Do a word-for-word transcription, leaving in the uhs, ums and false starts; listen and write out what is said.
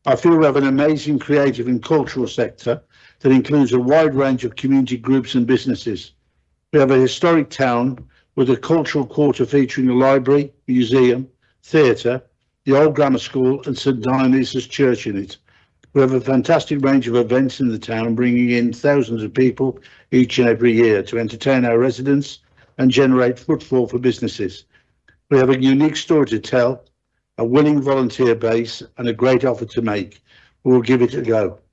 I feel we have an amazing creative and cultural sector that includes a wide range of community groups and businesses. We have a historic town with a cultural quarter featuring a library, museum, theatre, the old grammar school and St Dionysius Church in it. We have a fantastic range of events in the town, bringing in thousands of people each and every year to entertain our residents and generate footfall for businesses. We have a unique story to tell, a willing volunteer base and a great offer to make. We will give it a go.